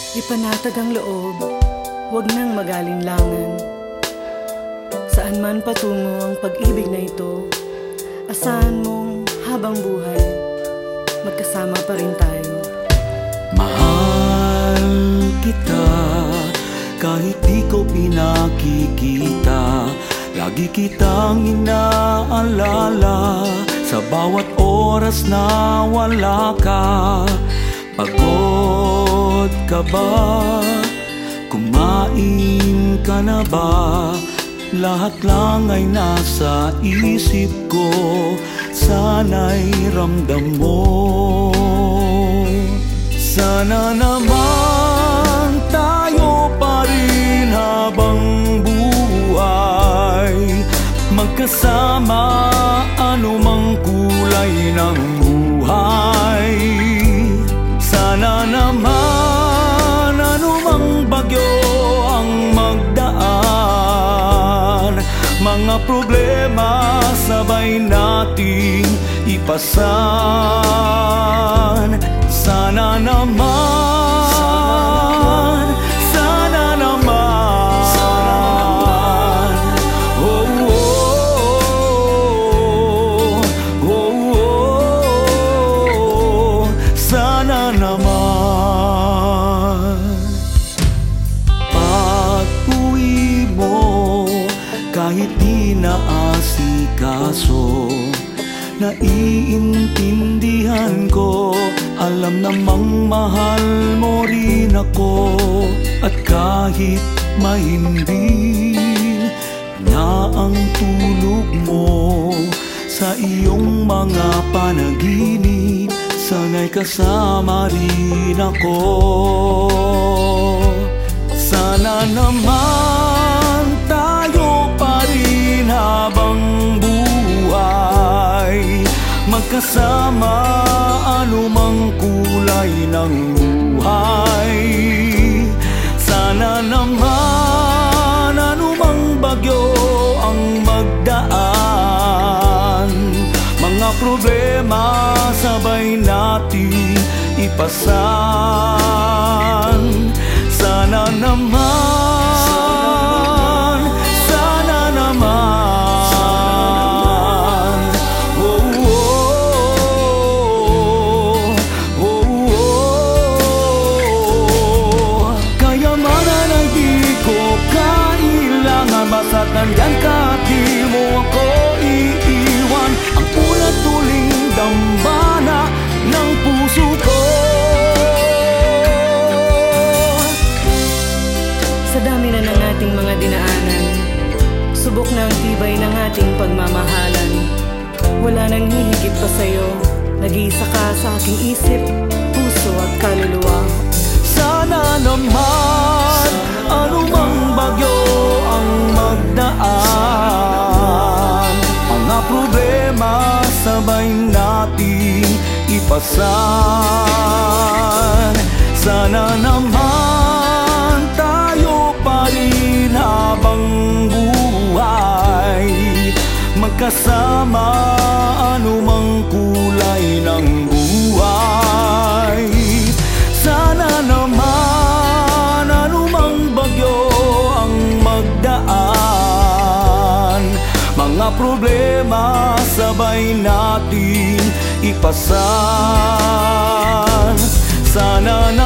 Ipanatag ang loob, huwag nang magalinlangan. Saan man patungo ang pag-ibig na ito, asahan mong habang buhay, magkasama pa rin tayo. Mahal kita, kahit di ko pinakikita. Lagi kitang inaalala sa bawat oras na wala ka. Pagod ka ba? Kumain ka na ba? Lahat lang ay nasa isip ko, sana'y ramdam mo. Sana naman tayo pa rin habang buhay, magkasama anumang kulay ng buhay. Sana naman anumang bagyo ang magdaan, mga problema sabay nating ipasan. Sana naman, sana naman, oh, oh, oh, oh, oh, sana naman. Pag-uwi mo, kahit di naasikaso, naiintindihan ko. Alam namang mahal mo rin ako, at kahit mahimbing na ang tulog mo, sa iyong mga panaginip, sana'y kasama rin ako. Sana naman tayo pa rin habang buhay, magkasama anumang kulay ng buhay. Sana naman anumang bagyo ang magdaan, mga problema sabay nating ipasan. Sana naman, sana naman, oh, oh, oh, oh. Kaya man ay di ko kailangan, basta nandyan ka, di mo ako iiwan. Ang ulat tuling dambana ng puso ko. Sa dami na ng ating mga dinaanan, subok na ang tibay ng ating pagmamahalan. Wala nang hihigit pa sa'yo, nag-iisa ka sa aking isip, puso at kaluluwa. Sana naman anumang bagyo ang magdaan, mga problema sabay nating ipasan. Sana naman tayo pa rin habang buhay, magkasama anumang kulay ng buhay. Sana naman anumang bagyo ang magdaan, mga problema sabay nating ipasan. Sana